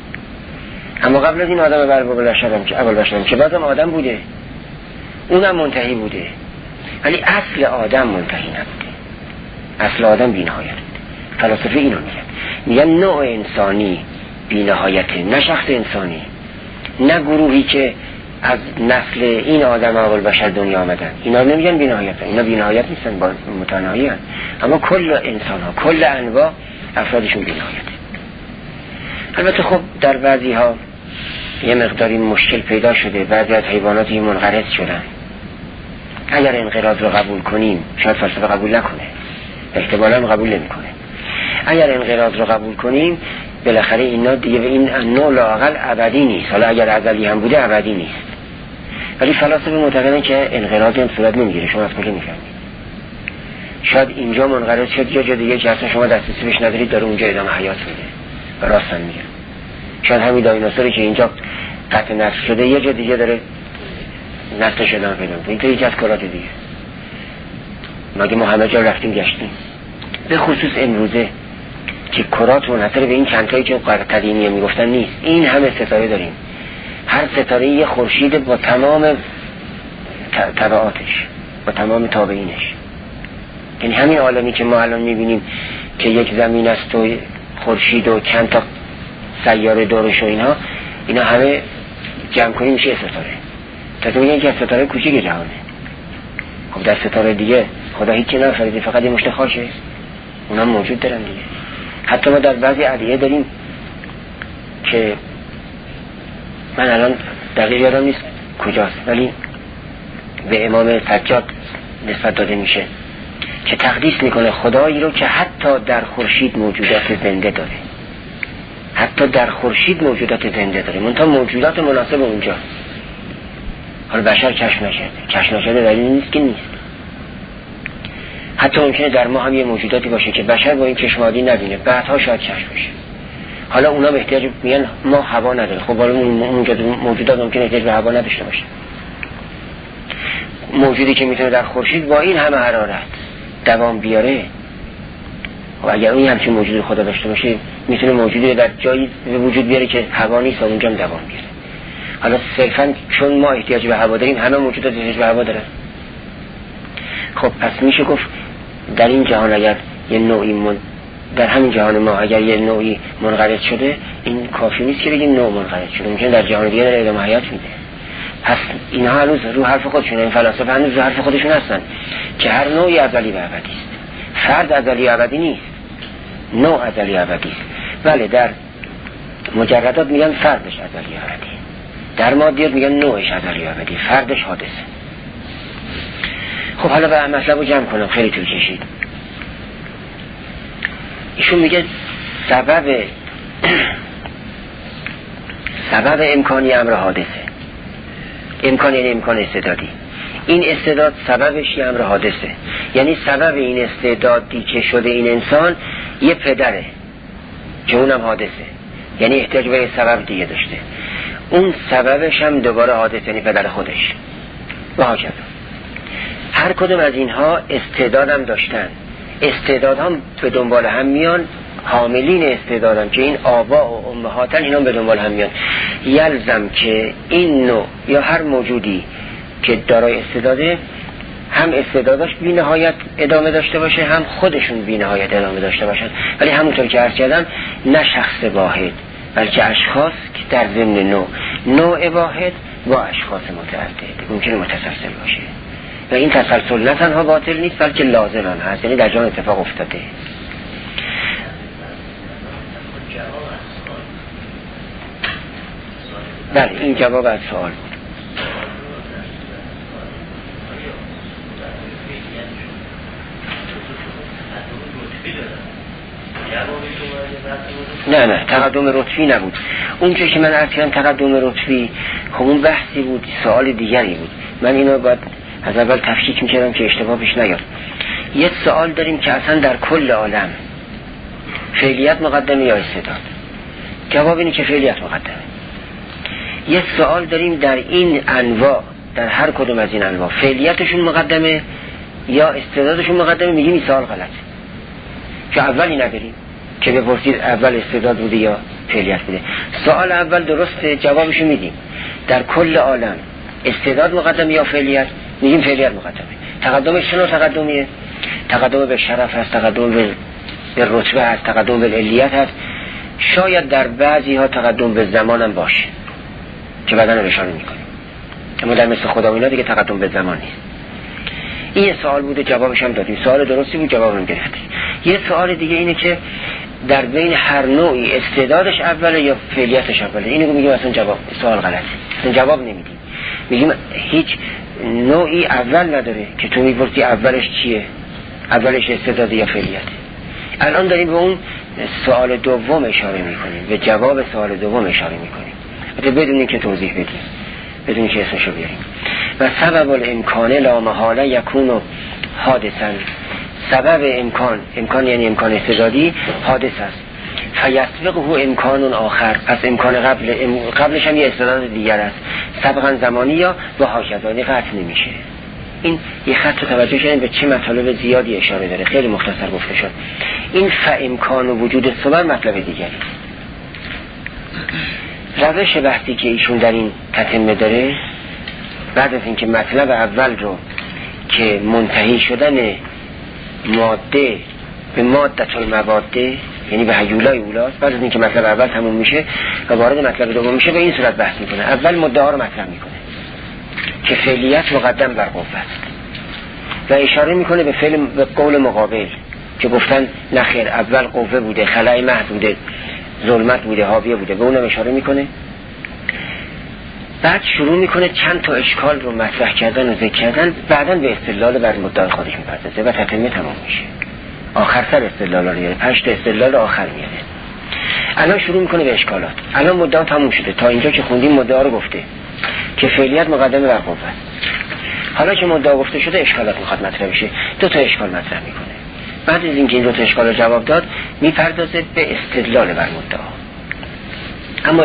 اما قبل از این آدم ابوالبشرم که بازم آدم بوده، اونم منتهی بوده، ولی اصل آدم منتهی نبوده، اصل آدم بی‌نهایت بوده. فلاسفه اینو میگن نوع انسانی بی‌نهایته، نه شخص انسانی، نه گروهی که از نسل این آدم ابوالبشر دنیا آمدن. اینا نمیگن بی‌نهایتن، اینا بی‌نهایت نیستن، با متناهی هستن. اما کل انسان ها، کل انواع افرادشون بی‌نهایته. البته خب در بعضی ها یه مقداری مشکل پیدا شده، بعضی از حیواناتی منقرض شدن. اگر انقراض رو قبول کنیم، شاید فلسفه قبول نکنه، احتمالاً قبول نمیکنه. اگر انقراض رو قبول کنیم، بالاخره اینا دیگه به این نوع لااقل ابدی نیست. حالا اگر ازلی هم بوده ابدی نیست. ولی فلاسفه معتقدن که انقراضی هم صورت نمیگیره. شما از کجا میفهمید؟ شاید اینجا منقرض شد یا جای دیگه که اصلا شما دسترسی بهش ندارید، داره اونجا ادامه حیات میده. و راستن میگن. شاید همین دایناسوری که اینجا قطع نسل شده یه جای دیگه داره نسلش ادامه پیدا میکنه. این تو یکی از کارات دیگه. مگه ما همه جا رفتیم گشتیم؟ به خصوص امروزه که کرات منحصر به این چندتایی که قدیمیه میگفتن نیست. این همه ستاره داریم، هر ستاره یه خورشید با تمام تبعاتش، با تمام تابعینش. یعنی همین عالمی که ما الان میبینیم که یک زمین است و خورشید و چند تا سیاره دورش و اینا همه جمع کنیم میشه ستاره. تا میگن که ستاره کوچیک جهانه. خب در ستاره دیگه خدا هیچی نفریده، فقط یه مشت خاشه، اونا موجود دارن دیگه. حتی ما در بعضی ادعیه داریم که من الان دقیق یادم نیست کجاست، ولی به امام سجاد نسبت داده میشه که تقدیس میکنه خدایی رو که حتی در خورشید موجودات زنده داره، حتی در خورشید موجودات زنده داره، منتها موجودات مناسب اونجا. حالا بشر کشف نشده ولی نیست که نیست. حتی ممکنه در ما هم یه موجوداتی باشه که بشر با این چشمادی نبینه، بعدها شاید کشف بشه. حالا اونا احتیاج میگن ما هوا نداره. خب حالا اون موجودات ممکنه احتیاج به هوا نداشته باشه. موجودی که میتونه در خورشید با این همه حرارت دوام بیاره، و اگر اون همچین موجودی خدا داشته باشه، میتونه موجودی در جایی به وجود بیاره که هوا نیست و اونجا هم دوام بیاره. حالا صرفا چون ما احتیاج به هوا داریم، همه موجودات احتیاج به هوا دارن. خب پس میشه گفت در این جهان اگر یه نوعی در همین جهان ما اگر یه نوعی منقرض شده، این کافی نیست که بگیم نوع منقرض شده، ممکن در جهان دیگه داره ادامه حیات میده. پس اینها هنوز رو حرف خودشون، این فلاسفه هنوز رو حرف خودشون هستن که هر نوعی ازلی و ابدی است. فرد ازلی و ابدی نیست، نوع ازلی و ابدی است. بله در مجردات میگن فردش ازلی و ابدی، در مادیات میگن نوعش ازلی و ابدی، فردش حادثه. خب حالا به مطلب رو جمع کنم، خیلی طول کشید. ایشون میگه سبب امکانی امر حادثه. امکان یعنی امکان استعدادی. این استعداد سببش یه امر حادثه، یعنی سبب این استعدادی که شده این انسان یه پدره که اونم حادثه، یعنی احتیاج به سبب دیگه داشته. اون سببش هم دوباره حادثه، یعنی پدر خودش و ها کرد. هر کدوم از اینها استعدادم داشتن. استعداد هم به دنبال هم میان، حاملین استعدادم که این آبا و امهاتن، اینا به دنبال هم میان. یلزم که این نوع یا هر موجودی که دارای استعداده، هم استعدادش بی نهایت ادامه داشته باشه، هم خودشون بی نهایت ادامه داشته باشن، ولی همونطور که عرض کردم نه شخص واحد، بلکه اشخاص که در ضمن نوع واحد با اشخاص متعدد ممکنه متسلسل باشه. و این تسلسل نه تنها باطل نیست بلکه لازم هم هست، یعنی در جان اتفاق افتاده. بله این جواب از سوال بود. نه تقدم رتبی نبود. اون چه که من عرض کردم تقدم رتبی، خب اون بحثی بود، سوال دیگری بود. من اینو باید از اول تفکیک میکردم که اشتباه پیش نیاد. یه سوال داریم که اصلا در کل عالم فعلیت مقدمه یا استعداد؟ جواب اینه که فعلیت مقدمه. یه سوال داریم در این انواع، در هر کدوم از این انواع فعلیتشون مقدمه یا استعدادشون مقدمه؟ میگیم این سوال غلطه، که اولی نداریم که بپرسید اول استعداد بوده یا فعلیت بوده. سوال اول درسته، جوابشو میدیم. در کل عالم استعداد مقدمه یا فعلیت؟ میگیم فعلیت مقدمه. تقدمش چه نوع تقدمیه؟ تقدم به شرف هست، تقدم به رتبه هست، تقدم به علیت هست، شاید در بعضی ها تقدم به زمان هم باشه که بعداً رو اشاره میکنیم، اما در مثل خدا و اینا دیگه تقدم به زمان نیست. این یه سوال بوده، جوابش هم دادیم، سوال درستی بود، جواب هم گرفتیم. یه سوال دیگه اینه که در بین هر نوعی استعدادش اوله یا فعلیتش اوله؟ اینو میگیم اصلا جواب سوال غلطه، اصلا جواب نمیدیم. میگیم هیچ نوعی اول نداره که تو میپرسی اولش چیه، اولش استعداد یا فعلیت. الان داریم به اون سوال دوم اشاره میکنیم، به جواب سوال دوم اشاره میکنیم، بدون اینکه توضیح بدیم، بدون اینکه اسمشو بیاریم. و سبب الامکان لا محاله یکون حادثا. سبب امکان یعنی امکان استعدادی حادث است. فیسبقه امکان آخر، از امکان قبلش هم یه استعداد دیگر است، سبقا زمانی یا با حاکزانی قطع نمیشه. این یه خط رو توجه شدن به چه مطالب زیادی اشاره داره، خیلی مختصر گفته شد. این فامکان و وجود صبر مطلب دیگری. روش بحثی که ایشون در این تتمه داره، بعد از اینکه مطلب اول رو که منتهی شدن ماده به مادة المواده، یعنی به هیولای اولاست، بعد از اینکه مطلب اول تموم میشه و وارد مطلب دوم میشه، به این صورت بحث میکنه. اول مدعا رو مطرح میکنه که فعلیت مقدم بر قوه است و اشاره میکنه به قول مقابل که گفتن نخیر، اول قوه بوده، خلأ محض بوده، ظلمت بوده، حاویه بوده، به اونم اشاره میکنه. بعد شروع میکنه چند تا اشکال رو مطرح کردن و ذکر کردن، بعداً به استدلال بر مدعای خودش میپردازه و تتمه تمام میشه. آخر سر استدلال رو میاره، 5 تا استدلال آخر میاره. الان شروع میکنه به اشکالات. الان مدعا تموم شده، تا اینجا که خوندیم مدعا رو گفته که فعلیت مقدمه بر قوه است. حالا که مدعا گفته شده، اشکالات میخواد مطرح بشه. 2 تا اشکال مطرح میکنه. بعد از اینکه این 2 تا اشکال رو جواب داد، میپردازه به استدلال بر مدعا. اما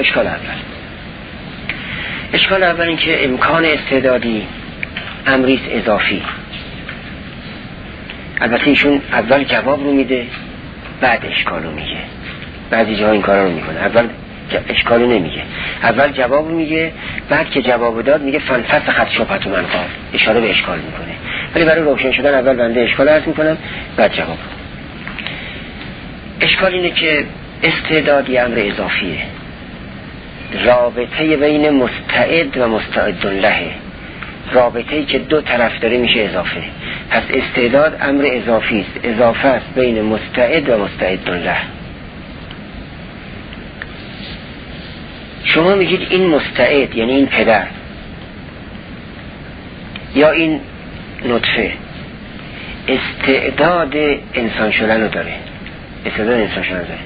اشکال اول این که امکان استعدادی امریست اضافی. البته ایشون اول جواب رو میده، بعد اشکال رو میگه. بعضی جاها این کارا رو میکنه، اول اشکال رو نمیگه، اول جواب رو میگه، بعد که جواب داد میگه فنفسخت شبهة من قال، اشاره به اشکال میکنه. ولی برای روشن شدن اول بنده اشکال عرض میکنم، بعد جواب. اشکال اینه که استعدادی امر اضافیه، رابطه بین مستعد و مستعد له، رابطه‌ای که 2 طرف داره میشه اضافه. پس استعداد امر اضافی است، اضافه است بین مستعد و مستعد له. شما میگید این مستعد یعنی این پدر یا این نطفه استعداد انسان شدن رو داره، استعداد انسان شدن داره.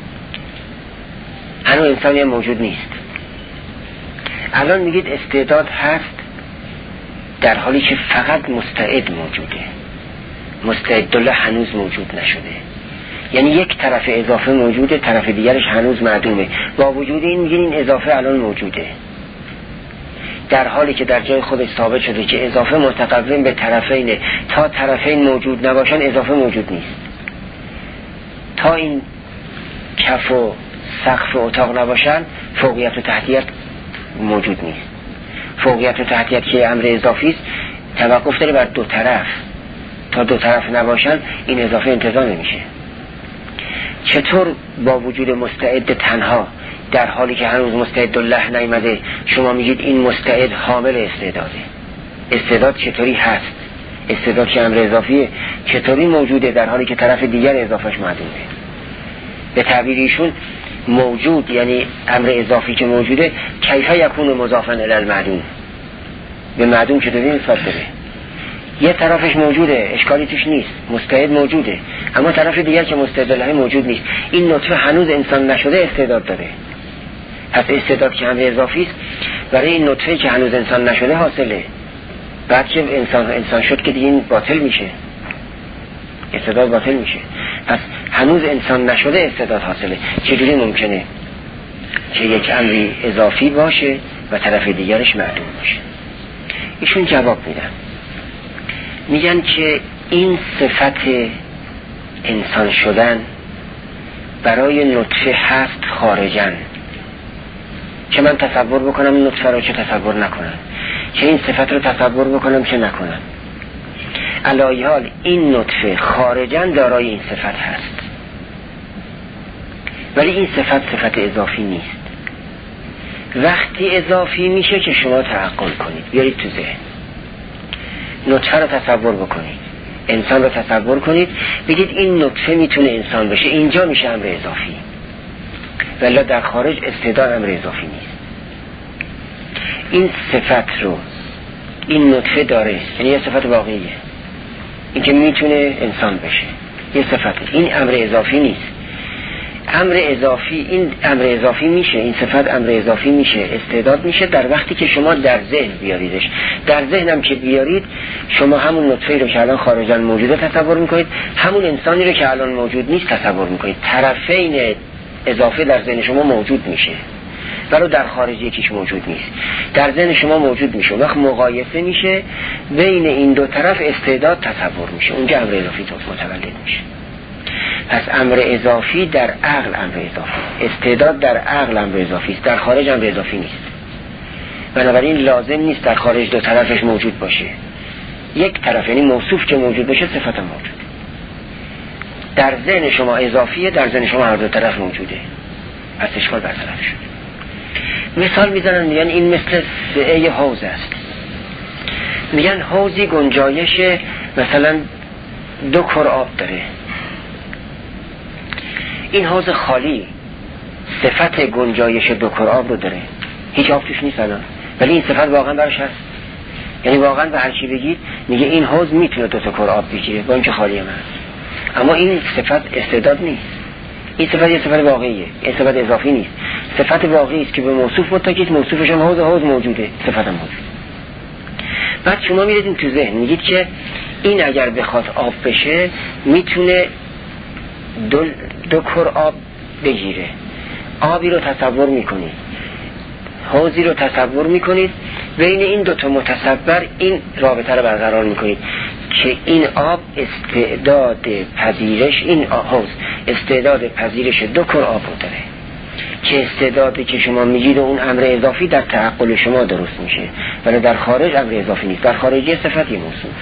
هنوز انسانی هم موجود نیست. الان میگید استعداد هست، در حالی که فقط مستعد موجوده. مستعد الله هنوز موجود نشده. یعنی یک طرف اضافه موجوده، طرف دیگرش هنوز معدومه. با وجود این میگین این اضافه الان موجوده، در حالی که در جای خودش ثابت شده که اضافه متقوم به طرفینه. تا طرفین موجود نباشن اضافه موجود نیست. تا این کف و سقف اتاق نباشن فوقیت و تحتیت موجود نیست. فوقیت و تحتیت که امر اضافی است توقف داره بر دو طرف. تا دو طرف نباشن این اضافه انتزاع نمیشه. چطور با وجود مستعد تنها در حالی که هنوز مستعد الله نیامده شما میگید این مستعد حامل استعداده؟ استعداد چطوری هست؟ استعداد که امر اضافیه چطوری موجوده در حالی که طرف دیگر اضافهش معدومه؟ به تعبیر ایشون موجود یعنی امر اضافی که موجوده کیف یکون مضافا الی المعدوم، به معدوم چطوری نسبت داره؟ یه طرفش موجوده اشکالی توش نیست، مستعد موجوده، اما طرف دیگر که مستعد الله موجود نیست. این نطفه هنوز انسان نشده استعداد داره. پس استعداد که امر اضافی است برای این نطفه که هنوز انسان نشده حاصله. بعد که انسان شد که دیگه این باطل میشه، استعداد باطل میشه. پس هنوز انسان نشده استعداد حاصله. چجوری ممکنه که یک امری اضافی باشه و طرف دیگرش معدوم باشه؟ ایشون جواب میدن، میگن که این صفت انسان شدن برای نطفه هست خارجن، چه من تصور بکنم این نطفه رو چه تصور نکنم، چه این صفت رو تصور بکنم چه نکنم. علی حال این نطفه خارجن دارای این صفت هست، ولی این صفت اضافی نیست. وقتی اضافی میشه که شما تعقل کنید، بیارید تو ذهن، نطفه رو تصور بکنید، انسان رو تصور کنید، بگید این نطفه میتونه انسان بشه، اینجا میشه امر اضافی، ولی در خارج استعداد امر اضافی نیست. این صفت رو این نطفه داره، یعنی یه صفت واقعیه، این که میتونه انسان بشه یه صفت، این امر اضافی نیست. این امر اضافی میشه، این صفت امر اضافی میشه، استعداد میشه در وقتی که شما در ذهن بیاریدش. در ذهنم که بیارید شما همون نطفه رو که الان خارجاً موجوده تصور میکنید، همون انسانی رو که الان موجود نیست تصور میکنید. طرفین اضافه در ذهن شما موجود میشه ولی در خارج یکیش موجود نیست، در ذهن شما موجود میشه. وقت مقایسه میشه بین این دو طرف استعداد تصور میشه، اونجا امر اضافی متولد میشه. پس امر اضافی در عقل امر اضافی، استعداد در عقل امر اضافی است، در خارج امر اضافی نیست. بنابراین لازم نیست در خارج دو طرفش موجود باشه، یک طرف یعنی موصوف که موجود باشه صفت موجود. در ذهن شما اضافیه، در ذهن شما هر دو طرف موجوده، پس اشکال برطرف شد. مثال میزنن میگن این مثل سعه حوض است. میگن حوضی گنجایش مثلا 2 کر آب داره، این حوض خالی صفت گنجایش 2 کر آب رو داره، هیچ آب توش نیست الان، ولی این صفت واقعا براش هست. یعنی واقعا به هر چی بگید میگه این حوض میتونه 2 کر آب بگیره با اینکه خالی هم هست، اما این صفت استعداد نیست، این صفت یه صفت واقعیه، این صفت اضافی نیست. صفت واقعی است که به موصوف متکیست، موصوفش هم حوض موجوده، صفت هم موجود. بعد شما میرید تو ذهن میگید که این اگر بخواد آب بشه میتونه 2 کر آب بگیره. آبی رو تصور میکنید، حوضی رو تصور میکنید، بین این 2 تا متصور این رابطه رو برقرار میکنید که این آب استعداد پذیرش، این حوض استعداد پذیرش 2 کر آب رو داره، که استعدادی که شما میگید و اون امر اضافی در تعقل شما درست میشه، ولی در خارج امر اضافی نیست، در خارج صفتی موصوف.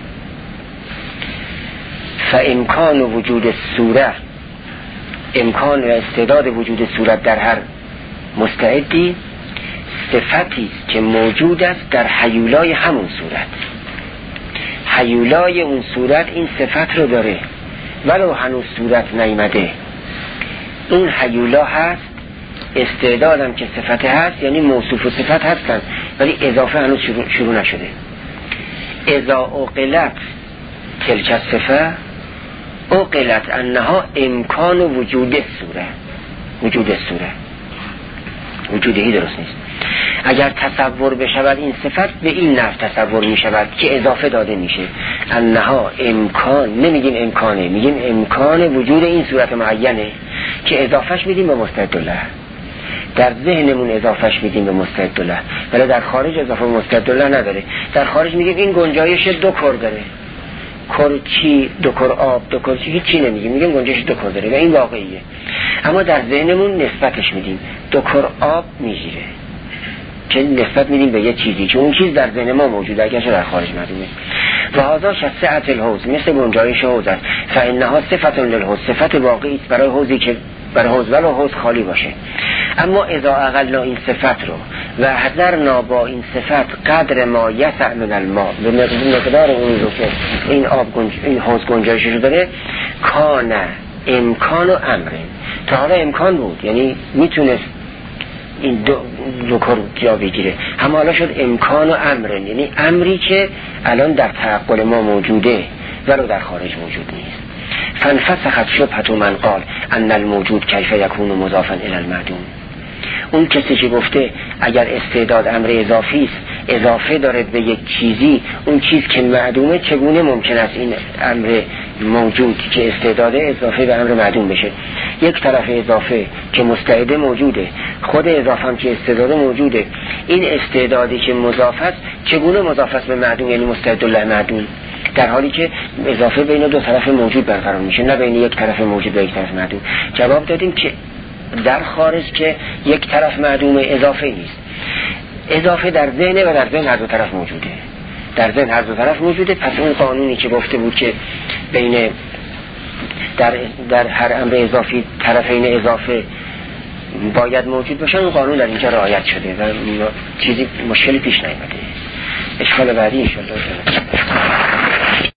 فامکان وجود صورت، امکان و استعداد وجود صورت در هر مستعدی صفتی است که موجود است در حیولای همون صورت. حیولای اون صورت این صفت رو داره ولو هنوز صورت نیامده، اون حیولا هست، استعدادم که صفت هست، یعنی موصوف و صفت هستن ولی اضافه هنوز شروع نشده. اذا عقلت تلک الصفه اقلت انها امکان وجود الصوره. وجود الصوره وجودی درست نیست. اگر تصور بشود این صفت به این نحو تصور می شود که اضافه داده میشه. انها امکان، نمیگیم امکانه، میگیم امکان وجود این صورت معینه که اضافهش میدیم به مستعدالله. در ذهنمون اضافهش میدیم به مستعدالله، ولی در خارج اضافه به مستعدالله نداره. در خارج میگیم این گنجایش 2 کر داره. کر چی؟ 2 کر آب، 2 کر چی؟ هیچی نمیگیم، میگیم گنجایش 2 کر داره و این واقعیه. اما در ذهنمون نسبتش میدیم، 2 کر آب میگیره، که نسبت میدیم به یه چیزی که اون چیز در ذهن ما موجوده اگرچه در خارج معلومه. و هذا شسعت الحوض، مثل گنجایش حوض است. فانها صفت للحوض، صفت واقعی است برای حوضی که برای حوض ولو حوض خالی باشه. اما اذا اقلنا این صفت رو و حضرنا با این صفت قدر ما یسع من الماء، به مقدار اون رو که این حوض گنجایش رو داره، کان امکان و امر. تا حالا امکان بود، یعنی میتونست این دو کار جا بگیره، اما حالا شد امکان و امر، یعنی امری که الان در تعقل ما موجوده ولو در خارج موجود نیست. فانفسخت شبهة من قال ان الموجود کیف یکون مضافا الی المعدوم. اون کسی که گفته اگر استعداد امر اضافی است، اضافه دارد به یک چیزی، اون چیز که معدومه چگونه ممکن است این امر موجود که استعداده اضافه به امر معدوم بشه؟ یک طرف اضافه که مستعده موجوده، خود اضافه هم که استعداده موجوده، این استعدادی که مضاف است چگونه مضاف است به معدوم، یعنی مستعد الله معدوم، در حالی که اضافه بین 2 طرف موجود برقرار میشه، نه بین یک طرف موجود و یک طرف معدوم. جواب دادیم که در خارج که یک طرف معدوم، اضافه نیست. اضافه در ذهن و در ذهن هر 2 طرف موجوده، در ذهن هر 2 طرف موجوده. پس اون قانونی که گفته بود که بین در هر امر اضافی طرفین اضافه باید موجود باشن، اون قانون در اینجا رعایت شده و چیزی مشکلی پیش نیامده. اشکال بعدی ان شاء الله.